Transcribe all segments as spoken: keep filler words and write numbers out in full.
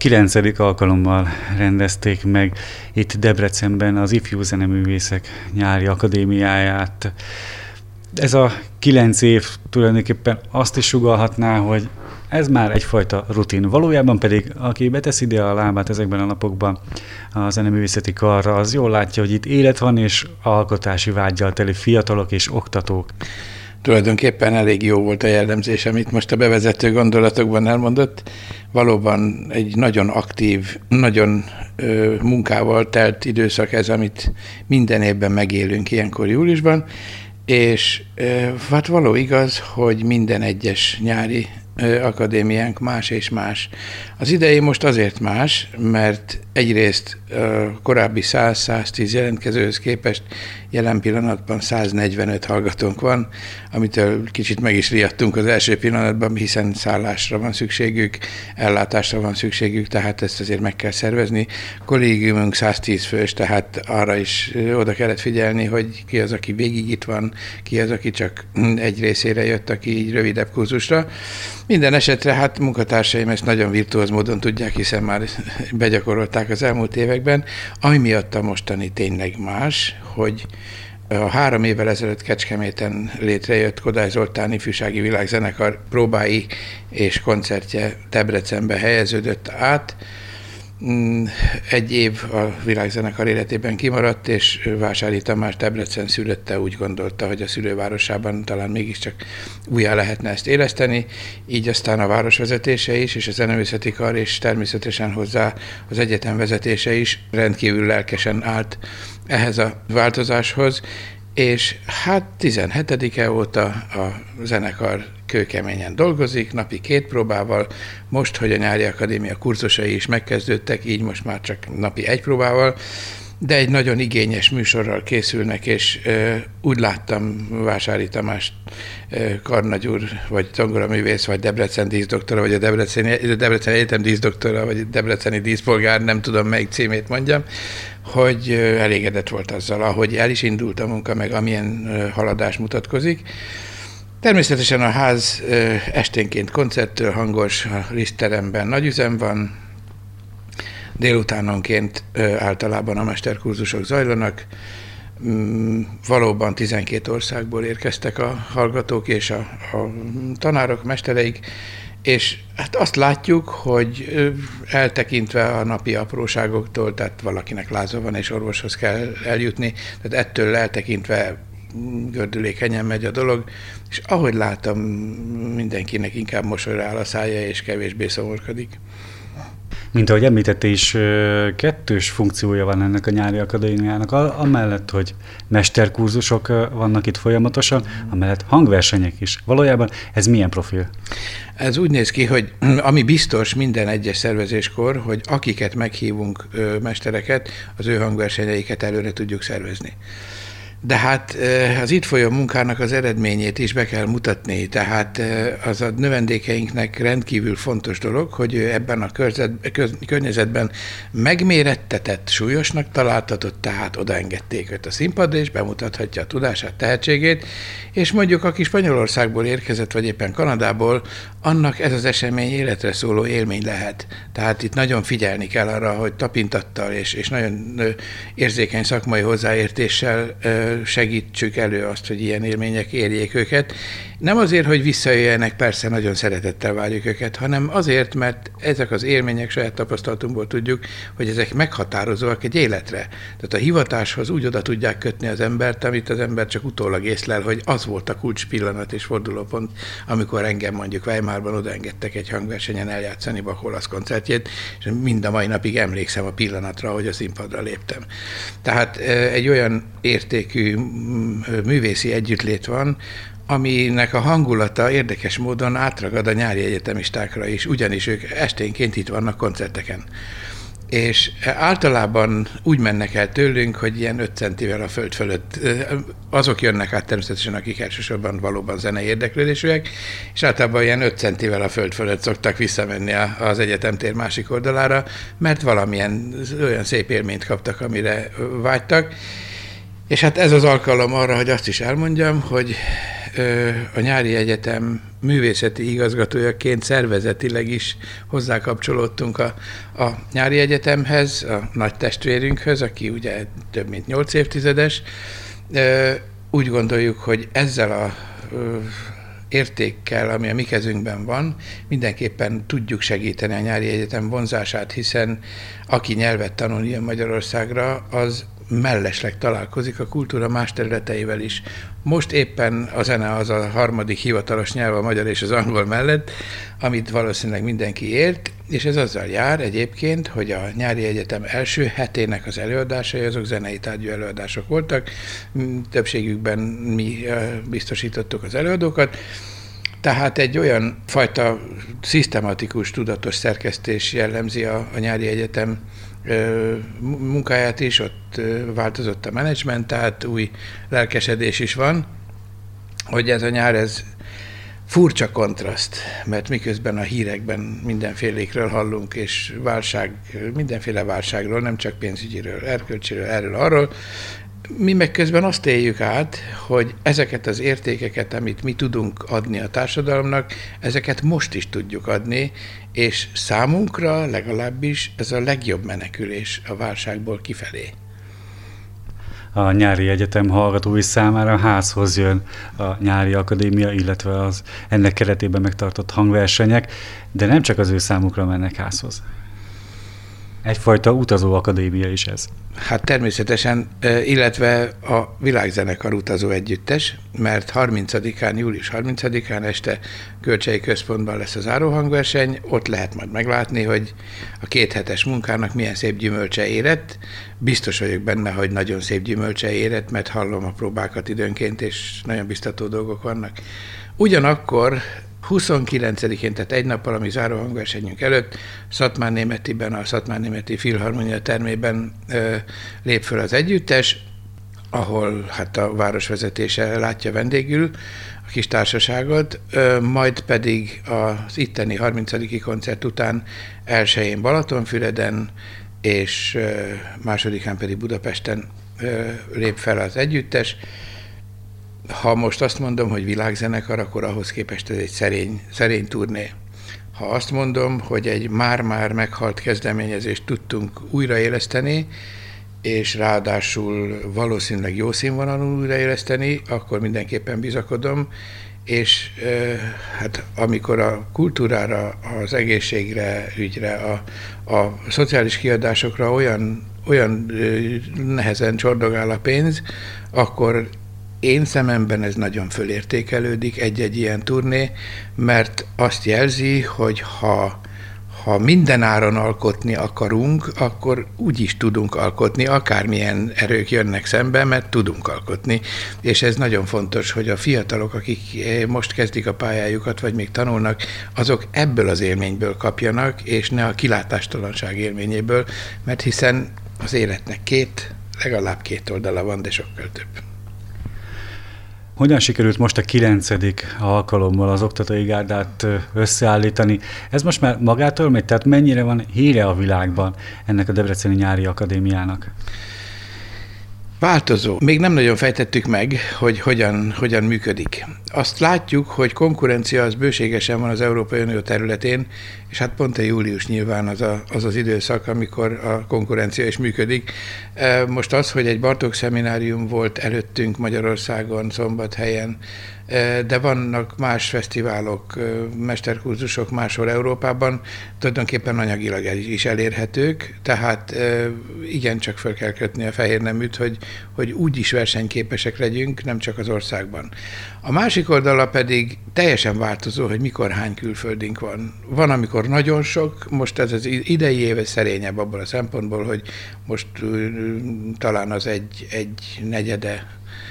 kilencedik alkalommal rendezték meg itt Debrecenben az Ifjú Zeneművészek Nyári Akadémiáját. Ez a kilenc év tulajdonképpen azt is sugallhatná, hogy ez már egyfajta rutin. Valójában pedig, aki betesz ide a lábát ezekben a napokban a zeneművészeti karra, az jól látja, hogy itt élet van, és alkotási vággyal teli fiatalok és oktatók. Tulajdonképpen elég jó volt a jellemzés, amit most a bevezető gondolatokban elmondott. Valóban egy nagyon aktív, nagyon ö, munkával telt időszak ez, amit minden évben megélünk ilyenkor júliusban, és ö, hát való igaz, hogy minden egyes nyári ö, akadémiánk más és más. Az idei most azért más, mert egyrészt a korábbi száz-száztíz jelentkezőhöz képest jelen pillanatban száznegyvenöt hallgatónk van, amitől kicsit meg is riadtunk az első pillanatban, hiszen szállásra van szükségük, ellátásra van szükségük, tehát ezt azért meg kell szervezni. Kollégiumunk száztíz fős, tehát arra is oda kellett figyelni, hogy ki az, aki végig itt van, ki az, aki csak egy részére jött, aki így rövidebb kurzusra. Minden esetre hát munkatársaim ezt nagyon virtuóz módon tudják, hiszen már begyakorolták az elmúlt években. Ami miatt a mostani tényleg más, hogy a három évvel ezelőtt Kecskeméten létrejött Kodály Zoltán ifjúsági világzenekar próbái és koncertje Debrecenbe helyeződött át. Egy év a világzenekar életében kimaradt, és Vásári Tamás Debrecen szülötte úgy gondolta, hogy a szülővárosában talán mégiscsak újjá lehetne ezt éleszteni, így aztán a városvezetése is, és a zeneművészeti kar, és természetesen hozzá az egyetem vezetése is rendkívül lelkesen állt ehhez a változáshoz, és hát tizenhetedike óta a zenekar kőkeményen dolgozik, napi két próbával, most, hogy a Nyári Akadémia kurzusai is megkezdődtek, így most már csak napi egy próbával, de egy nagyon igényes műsorral készülnek, és ö, úgy láttam Vásári Tamás ö, karnagyúr, vagy zongoraművész, vagy Debrecen díszdoktora, vagy a Debreceni, Debrecen Egyetem díszdoktora, vagy a Debreceni díszpolgár, nem tudom melyik címét mondjam, hogy ö, elégedett volt azzal, ahogy el is indult a munka, meg amilyen ö, haladás mutatkozik. Természetesen a ház ö, esténként koncerttől hangos, a Lisztteremben nagy üzem van, délutánonként ö, általában a mesterkurzusok zajlanak. Mm, valóban tizenkét országból érkeztek a hallgatók és a, a tanárok, mestereik, és hát azt látjuk, hogy ö, eltekintve a napi apróságoktól, tehát valakinek láza van és orvoshoz kell eljutni, tehát ettől eltekintve gördülékenyen megy a dolog, és ahogy látom, mindenkinek inkább mosolyra áll a szája, és kevésbé szomorkodik. Mint ahogy említette is, kettős funkciója van ennek a Nyári Akadémiának, amellett, hogy mesterkurzusok vannak itt folyamatosan, amellett hangversenyek is. Valójában ez milyen profil? Ez úgy néz ki, hogy ami biztos minden egyes szervezéskor, hogy akiket meghívunk mestereket, az ő hangversenyeiket előre tudjuk szervezni. De hát az itt folyó munkának az eredményét is be kell mutatni, tehát az a növendékeinknek rendkívül fontos dolog, hogy ebben a körzet, köz, környezetben megmérettetett, súlyosnak találtatott, tehát odaengedték őt a színpadra, és bemutathatja a tudását, tehetségét, és mondjuk aki Spanyolországból érkezett, vagy éppen Kanadából, annak ez az esemény életre szóló élmény lehet. Tehát itt nagyon figyelni kell arra, hogy tapintattal és, és nagyon érzékeny szakmai hozzáértéssel segítsük elő azt, hogy ilyen élmények érjék őket. Nem azért, hogy visszajöjjenek, persze nagyon szeretettel várjuk őket, hanem azért, mert ezek az élmények, saját tapasztalatunkból tudjuk, hogy ezek meghatározóak egy életre. Tehát a hivatáshoz úgy oda tudják kötni az embert, amit az ember csak utólag észlel, hogy az volt a kulcs pillanat és fordulópont, amikor engem mondjuk Weimarban odaengedtek egy hangversenyen eljátszani Bach olasz koncertjét, és mind a mai napig emlékszem a pillanatra, hogy a színpadra léptem. Tehát egy olyan értékű művészi együttlét van, aminek a hangulata érdekes módon átragad a nyári egyetemistákra is, ugyanis ők esténként itt vannak koncerteken. És általában úgy mennek el tőlünk, hogy ilyen öt centivel a föld fölött azok jönnek át természetesen, akik elsősorban valóban zenei érdeklődésűek, és általában ilyen öt centivel a föld fölött szoktak visszamenni az egyetemtér másik oldalára, mert valamilyen olyan szép élményt kaptak, amire vágytak. És hát ez az alkalom arra, hogy azt is elmondjam, hogy a nyári egyetem művészeti igazgatójaként szervezetileg is hozzákapcsolódtunk a, a nyári egyetemhez, a nagy testvérünkhöz, aki ugye több mint nyolc évtizedes. Úgy gondoljuk, hogy ezzel a értékkel, ami a mi kezünkben van, mindenképpen tudjuk segíteni a nyári egyetem vonzását, hiszen aki nyelvet tanul ilyen Magyarországra, az mellesleg találkozik a kultúra más területeivel is. Most éppen a zene az a harmadik hivatalos nyelv a magyar és az angol mellett, amit valószínűleg mindenki ért, és ez azzal jár egyébként, hogy a nyári egyetem első hetének az előadásai, azok zenei tárgyú előadások voltak, többségükben mi biztosítottuk az előadókat, tehát egy olyan fajta szisztematikus, tudatos szerkesztés jellemzi a, a nyári egyetem munkáját is, ott változott a menedzsment, tehát új lelkesedés is van, hogy ez a nyár, ez furcsa kontraszt, mert miközben a hírekben mindenfélékről hallunk, és válság, mindenféle válságról, nem csak pénzügyiről, erkölcsiről, erről, arról, mi meg közben azt éljük át, hogy ezeket az értékeket, amit mi tudunk adni a társadalomnak, ezeket most is tudjuk adni, és számunkra legalábbis ez a legjobb menekülés a válságból kifelé. A nyári egyetem hallgatói számára házhoz jön a nyári akadémia, illetve az ennek keretében megtartott hangversenyek, de nem csak az ő számukra mennek házhoz. Egyfajta utazó akadémia is ez. Hát természetesen, illetve a Világzenekar utazó együttes, mert harmincadikán, július harmincadikán este Kölcsei Központban lesz az záróhangverseny, ott lehet majd meglátni, hogy a kéthetes munkának milyen szép gyümölcse érett. Biztos vagyok benne, hogy nagyon szép gyümölcse érett, mert hallom a próbákat időnként, és nagyon biztató dolgok vannak. Ugyanakkor huszonkilencedikén, tehát egy nappal a mi záróhangversenyünk előtt Szatmárnémetiben, a Szatmárnémeti Filharmonia termében ö, lép föl az együttes, ahol hát a városvezetése látja vendégül a kis társaságot, ö, majd pedig az itteni harmincadiki koncert után elsején Balatonfüreden, és ö, másodikán pedig Budapesten ö, lép fel az együttes. Ha most azt mondom, hogy világzenekar, akkor ahhoz képest ez egy szerény, szerény turné. Ha azt mondom, hogy egy már-már meghalt kezdeményezést tudtunk újraéleszteni, és ráadásul valószínűleg jó színvonalon újraéleszteni, akkor mindenképpen bizakodom, és e, hát amikor a kultúrára, az egészségre, ügyre, a, a szociális kiadásokra olyan, olyan nehezen csordogál a pénz, akkor én szememben ez nagyon fölértékelődik, egy-egy ilyen turné, mert azt jelzi, hogy ha, ha minden áron alkotni akarunk, akkor úgy is tudunk alkotni, akármilyen erők jönnek szembe, mert tudunk alkotni. És ez nagyon fontos, hogy a fiatalok, akik most kezdik a pályájukat, vagy még tanulnak, azok ebből az élményből kapjanak, és ne a kilátástalanság élményéből, mert hiszen az életnek két, legalább két oldala van, de sokkal több. Hogyan sikerült most a kilencedik alkalommal az oktatói gárdát összeállítani? Ez most már magától megy? Tehát mennyire van híre a világban ennek a Debreceni Nyári Akadémiának? Változó. Még nem nagyon fejtettük meg, hogy hogyan, hogyan működik. Azt látjuk, hogy konkurencia az bőségesen van az Európai Unió területén, és hát pont a július nyilván az, a, az az időszak, amikor a konkurencia is működik. Most az, hogy egy Bartók szeminárium volt előttünk Magyarországon, Szombathelyen, de vannak más fesztiválok, mesterkurzusok máshol Európában, tulajdonképpen anyagilag is elérhetők, tehát igencsak fel kell kötni a fehér neműt, hogy, hogy úgy is versenyképesek legyünk, nem csak az országban. A másik oldala pedig teljesen változó, hogy mikor hány külföldünk van. Van, amikor nagyon sok, most ez az idei éve szerényebb abból a szempontból, hogy most talán az egy, egy negyede,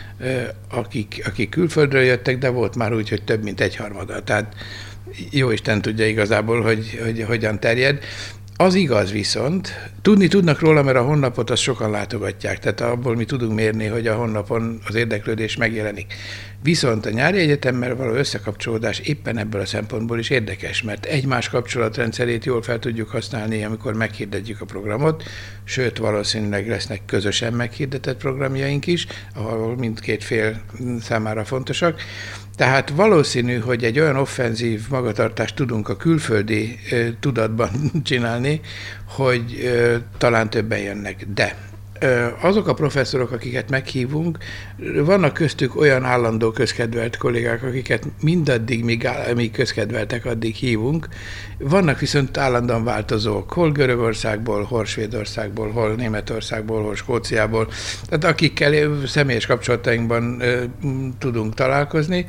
akik, akik külföldről jöttek, de volt már úgy, hogy több mint egyharmada. Tehát jó Isten tudja igazából, hogy, hogy hogyan terjed. Az igaz viszont, tudni tudnak róla, mert a honlapot azt sokan látogatják, tehát abból mi tudunk mérni, hogy a honlapon az érdeklődés megjelenik. Viszont a nyári egyetemmel való összekapcsolódás éppen ebből a szempontból is érdekes, mert egymás kapcsolatrendszerét jól fel tudjuk használni, amikor meghirdetjük a programot, sőt valószínűleg lesznek közösen meghirdetett programjaink is, ahol mindkét fél számára fontosak. Tehát valószínű, hogy egy olyan offenzív magatartást tudunk a külföldi ö, tudatban csinálni, hogy ö, talán többen jönnek. De ö, azok a professzorok, akiket meghívunk, vannak köztük olyan állandó közkedvelt kollégák, akiket mindaddig, míg, míg közkedveltek, addig hívunk. Vannak viszont állandóan változók, hol Görögországból, hol Svédországból, hol Németországból, hol Skóciából, tehát akikkel személyes kapcsolatainkban ö, tudunk találkozni,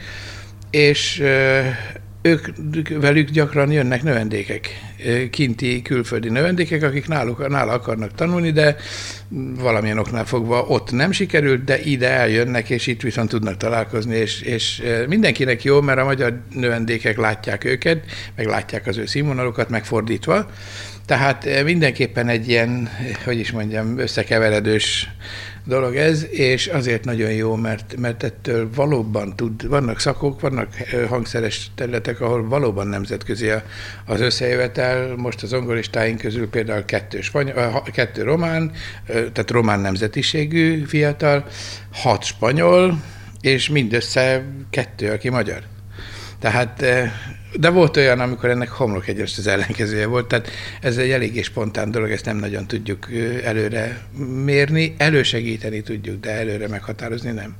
és ö, ők velük gyakran jönnek növendékek, kinti, külföldi növendékek, akik náluk, nála akarnak tanulni, de valamilyen oknál fogva ott nem sikerült, de ide eljönnek, és itt viszont tudnak találkozni, és, és mindenkinek jó, mert a magyar növendékek látják őket, meg látják az ő színvonalukat, megfordítva. Tehát mindenképpen egy ilyen, hogy is mondjam, összekeveredős dolog ez, és azért nagyon jó, mert, mert ettől valóban tud, vannak szakok, vannak hangszeres területek, ahol valóban nemzetközi az összejövetel. Most az zongoristáink közül például kettő, spanyol, kettő román, tehát román nemzetiségű fiatal, hat spanyol, és mindössze kettő, aki magyar. Tehát, de volt olyan, amikor ennek homlok egyenest az ellenkezője volt, tehát ez egy eléggé spontán dolog, ezt nem nagyon tudjuk előre mérni, elősegíteni tudjuk, de előre meghatározni nem.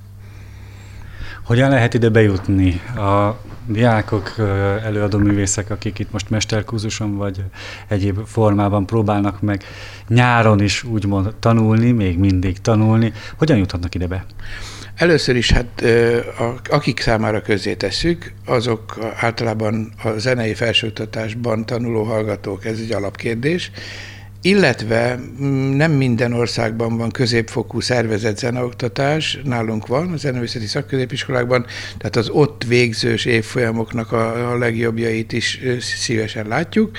Hogyan lehet ide bejutni? A diákok, előadó művészek, akik itt most mesterkurzuson vagy egyéb formában próbálnak meg nyáron is úgymond tanulni, még mindig tanulni, hogyan juthatnak ide be? Először is, hát akik számára közzétesszük, azok általában a zenei felsőoktatásban tanuló hallgatók, ez egy alapkérdés, illetve nem minden országban van középfokú szervezett zeneoktatás, nálunk van, a zeneművészeti szakközépiskolákban, tehát az ott végzős évfolyamoknak a, a legjobbjait is szívesen látjuk.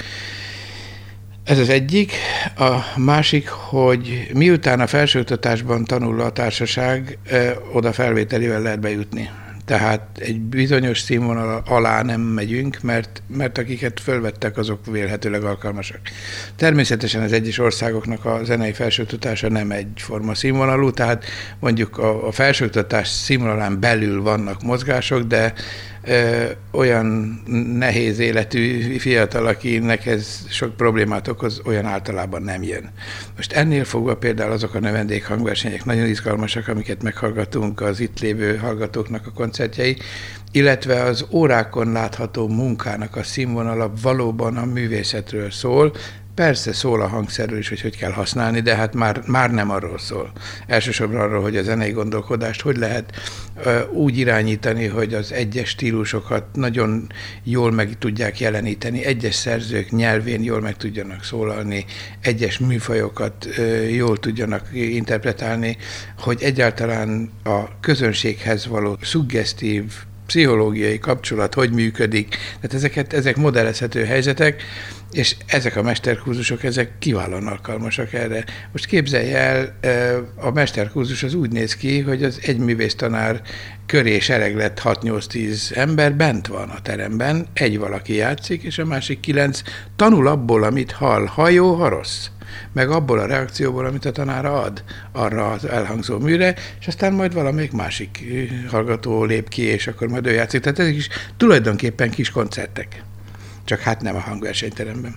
Ez az egyik. A másik, hogy miután a felsőoktatásban tanul a társaság, oda felvételével lehet bejutni. Tehát egy bizonyos színvonal alá nem megyünk, mert, mert akiket fölvettek, azok vélhetőleg alkalmasak. Természetesen az egyes országoknak a zenei felsőoktatása nem egyforma színvonalú, tehát mondjuk a, a felsőoktatás színvonalán belül vannak mozgások, de ö, olyan nehéz életű fiatal, akinek ez sok problémát okoz, olyan általában nem jön. Most ennél fogva például azok a növendék hangversenyek nagyon izgalmasak, amiket meghallgatunk, az itt lévő hallgatóknak a koncertjei, illetve az órákon látható munkának a színvonala valóban a művészetről szól. Persze szól a hangszerről is, hogy hogy kell használni, de hát már, már nem arról szól. Elsősorban arról, hogy a zenei gondolkodást hogy lehet uh, úgy irányítani, hogy az egyes stílusokat nagyon jól meg tudják jeleníteni, egyes szerzők nyelvén jól meg tudjanak szólalni, egyes műfajokat uh, jól tudjanak interpretálni, hogy egyáltalán a közönséghez való szuggesztív pszichológiai kapcsolat hogy működik. Tehát ezeket, ezek modellezhető helyzetek, és ezek a mesterkurzusok, ezek kiválóan alkalmasak erre. Most képzelj el, a mesterkurzus az úgy néz ki, hogy az egy művésztanár köré sereglett hat-nyolc-tíz ember bent van a teremben, egy valaki játszik, és a másik kilenc tanul abból, amit hall, ha jó, ha rossz, meg abból a reakcióból, amit a tanára ad arra az elhangzó műre, és aztán majd valamelyik másik hallgató lép ki, és akkor majd ő játszik. Tehát ezek is tulajdonképpen kis koncertek, csak hát nem a hangversenyteremben.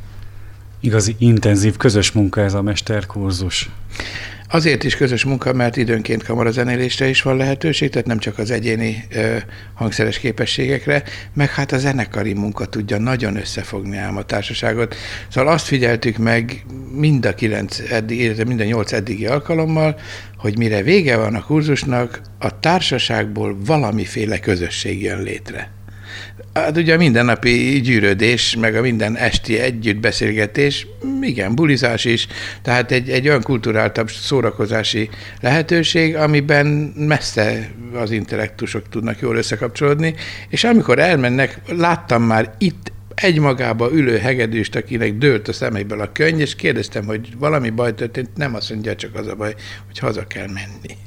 Igazi intenzív közös munka ez a mesterkurzus. Azért is közös munka, mert időnként kamarazenélésre is van lehetőség, tehát nem csak az egyéni ö, hangszeres képességekre, meg hát a zenekari munka tudja nagyon összefogni ám a társaságot. Szóval azt figyeltük meg mind a kilenc eddig, mind a nyolc eddigi alkalommal, hogy mire vége van a kurzusnak, a társaságból valamiféle közösség jön létre. Hát ugye a mindennapi gyűrődés, meg a minden esti együttbeszélgetés, igen, bulizás is, tehát egy, egy olyan kulturáltabb szórakozási lehetőség, amiben messze az intellektusok tudnak jól összekapcsolódni, és amikor elmennek, láttam már itt egymagába ülő hegedűst, akinek dőlt a szeméből a könny, és kérdeztem, hogy valami baj történt, nem azt mondja, csak az a baj, hogy haza kell menni.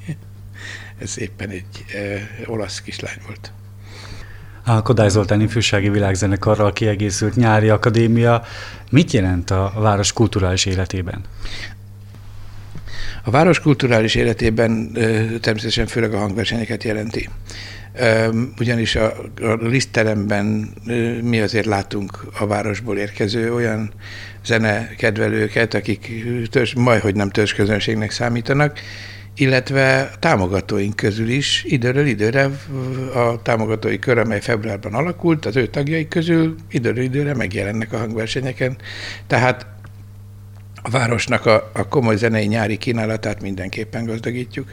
Ez éppen egy e, olasz kislány volt. A Kodály Zoltán Ifjúsági Világzenekarral kiegészült nyári akadémia mit jelent a város kulturális életében? A város kulturális életében természetesen főleg a hangversenyeket jelenti. Ugyanis a, a Lisztteremben mi azért látunk a városból érkező olyan zenekedvelőket, akik törzs, majdhogy nem törzsközönségnek számítanak, illetve támogatóink közül is időről időre a támogatói kör, amely februárban alakult, az ő tagjaik közül időről időre megjelennek a hangversenyeken. Tehát a városnak a, a komoly zenei nyári kínálatát mindenképpen gazdagítjuk.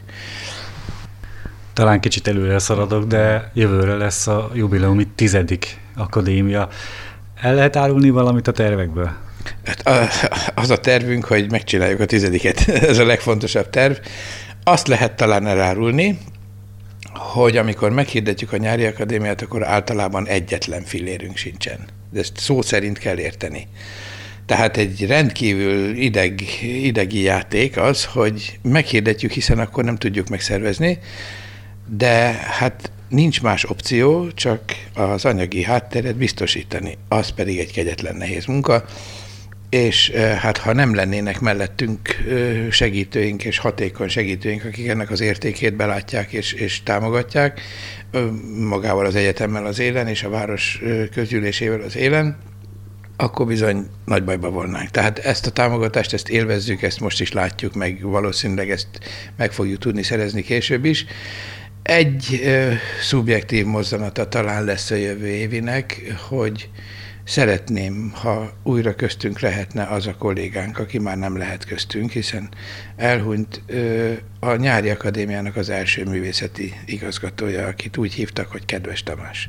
Talán kicsit előre szaladok, de jövőre lesz a jubileumi tizedik akadémia. El lehet árulni valamit a tervekből? Hát az a tervünk, hogy megcsináljuk a tizediket. Ez a legfontosabb terv. Azt lehet talán elárulni, hogy amikor meghirdetjük a nyári akadémiát, akkor általában egyetlen fillérünk sincsen. De ezt szó szerint kell érteni. Tehát egy rendkívül ideg, idegi játék az, hogy meghirdetjük, hiszen akkor nem tudjuk megszervezni, de hát nincs más opció, csak az anyagi hátteret biztosítani. Az pedig egy kegyetlen nehéz munka, és hát ha nem lennének mellettünk segítőink és hatékony segítőink, akik ennek az értékét belátják és, és támogatják, magával az egyetemmel az élen és a város közgyűlésével az élen, akkor bizony nagy bajba volnánk. Tehát ezt a támogatást, ezt élvezzük, ezt most is látjuk, meg valószínűleg ezt meg fogjuk tudni szerezni később is. Egy ö, szubjektív mozzanata talán lesz a jövő évinek, hogy szeretném, ha újra köztünk lehetne az a kollégánk, aki már nem lehet köztünk, hiszen elhunyt ö, a nyári akadémiának az első művészeti igazgatója, akit úgy hívtak, hogy Kedves Tamás.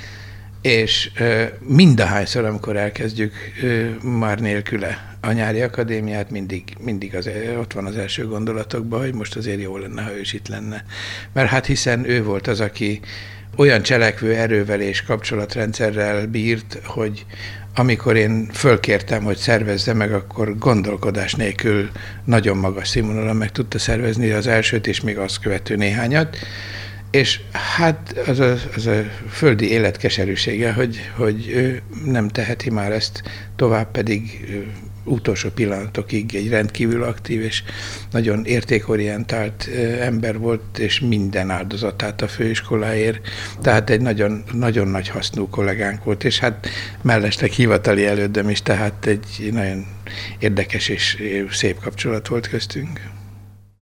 És ö, mindahányszor, amikor elkezdjük ö, már nélküle a nyári akadémiát, mindig, mindig az, ott van az első gondolatokban, hogy most azért jó lenne, ha ő is itt lenne. Mert hát hiszen ő volt az, aki olyan cselekvő erővel és kapcsolatrendszerrel bírt, hogy amikor én fölkértem, hogy szervezze meg, akkor gondolkodás nélkül nagyon magas színvonalon meg tudta szervezni az elsőt, és még azt követő néhányat. És hát az a, az a földi élet keserűsége, hogy, hogy ő nem teheti már ezt, tovább pedig utolsó pillanatokig egy rendkívül aktív és nagyon értékorientált ember volt, és minden áldozatát a főiskoláért. Tehát egy nagyon, nagyon nagy hasznú kollégánk volt, és hát mellesleg hivatali elődöm is, tehát egy nagyon érdekes és szép kapcsolat volt köztünk.